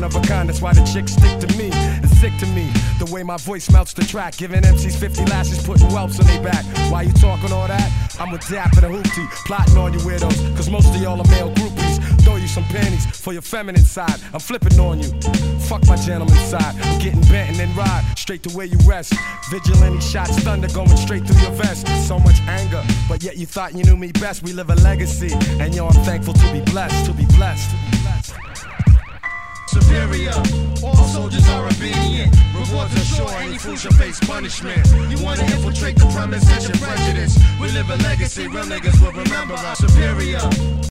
of a kind, that's why the chicks stick to me. It's sick to me, the way my voice melts the track, giving MCs 50 lashes, putting whelps on their back. Why you talking all that? I'm with Dap and a hoopty, plotting on you weirdos, cause most of y'all are male groupies. Throw you some panties for your feminine side, I'm flipping on you. Fuck my gentleman side, I'm getting bent and then ride straight to where you rest. Vigilante shots, thunder going straight through your vest. So much anger, but yet you thought you knew me best. We live a legacy, and yo, I'm thankful to be blessed, to be blessed. Superior, all soldiers are obedient. Rewards are sure, any fool shall face punishment. You wanna infiltrate the premise, it's your prejudice. We live a legacy, real niggas will remember us. Superior.